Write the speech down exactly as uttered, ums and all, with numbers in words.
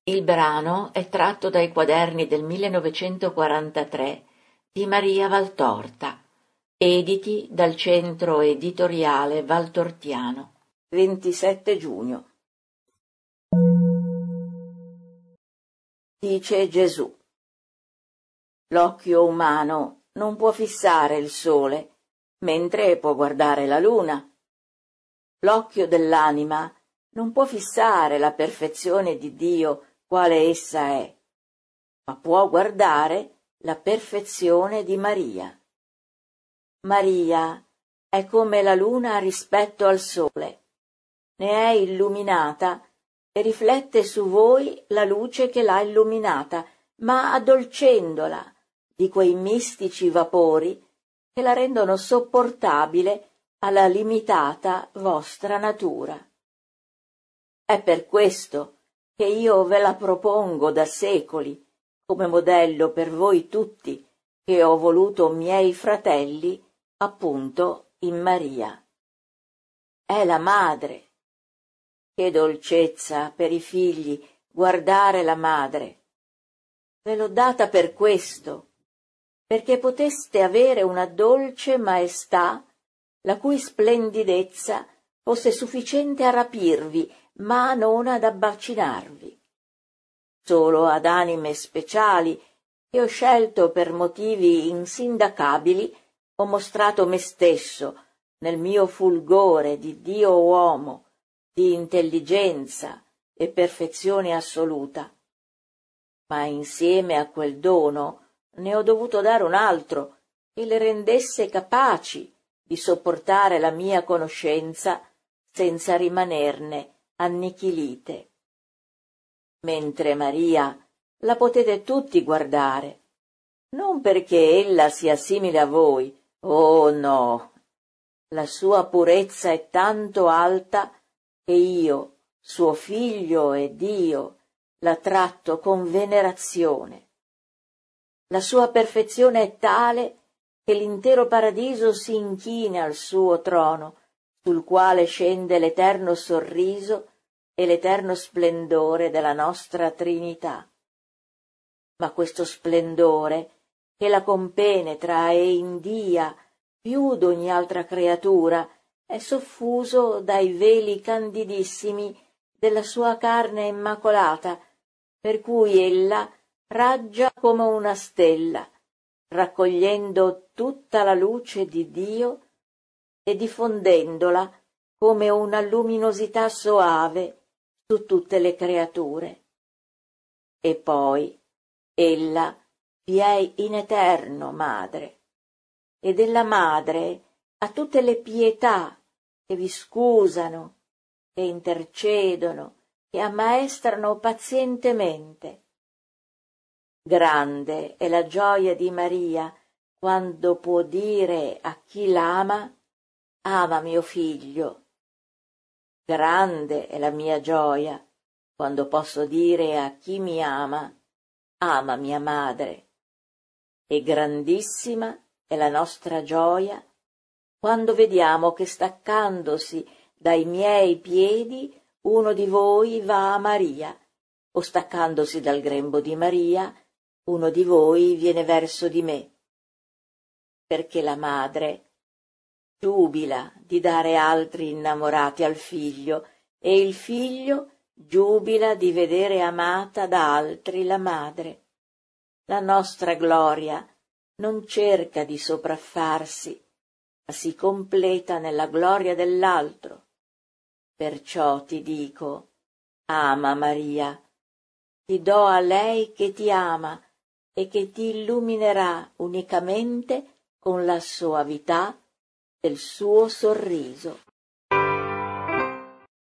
Il brano è tratto dai quaderni del millenovecentoquarantatré di Maria Valtorta, editi dal Centro Editoriale Valtortiano. ventisette giugno. Dice Gesù: l'occhio umano non può fissare il sole, mentre può guardare la luna. L'occhio dell'anima non può fissare la perfezione di Dio quale essa è, ma può guardare la perfezione di Maria. Maria è come la luna rispetto al sole, ne è illuminata e riflette su voi la luce che l'ha illuminata, ma addolcendola di quei mistici vapori che la rendono sopportabile alla limitata vostra natura. È per questo che io ve la propongo da secoli come modello per voi tutti, che ho voluto miei fratelli appunto in Maria. È la madre. Che dolcezza per i figli guardare la madre. Ve l'ho data per questo, perché poteste avere una dolce maestà la cui splendidezza fosse sufficiente a rapirvi, ma non ad abbacinarvi. Solo ad anime speciali, che ho scelto per motivi insindacabili, ho mostrato me stesso nel mio fulgore di Dio uomo, di intelligenza e perfezione assoluta. Ma insieme a quel dono ne ho dovuto dare un altro che le rendesse capaci di sopportare la mia conoscenza senza rimanerne annichilite. Mentre Maria la potete tutti guardare, non perché ella sia simile a voi, oh no, la sua purezza è tanto alta che io, suo figlio e Dio, la tratto con venerazione. La sua perfezione è tale che l'intero paradiso si inchina al suo trono, sul quale scende l'eterno sorriso e l'eterno splendore della nostra Trinità. Ma questo splendore, che la compenetra e india più d'ogni altra creatura, è soffuso dai veli candidissimi della sua carne immacolata, per cui ella raggia come una stella, raccogliendo tutta la luce di Dio e diffondendola come una luminosità soave su tutte le creature. E poi ella vi è in eterno madre, e della madre a tutte le pietà che vi scusano, che intercedono, che ammaestrano pazientemente. Grande è la gioia di Maria quando può dire a chi l'ama: ama mio figlio. Grande è la mia gioia quando posso dire a chi mi ama: ama mia madre. E grandissima è la nostra gioia quando vediamo che staccandosi dai miei piedi uno di voi va a Maria, o staccandosi dal grembo di Maria uno di voi viene verso di me. Perché la madre giubila di dare altri innamorati al figlio, e il figlio giubila di vedere amata da altri la madre. La nostra gloria non cerca di sopraffarsi, ma si completa nella gloria dell'altro. Perciò ti dico: ama Maria, ti do a lei che ti ama e che ti illuminerà unicamente con la soavità del suo sorriso.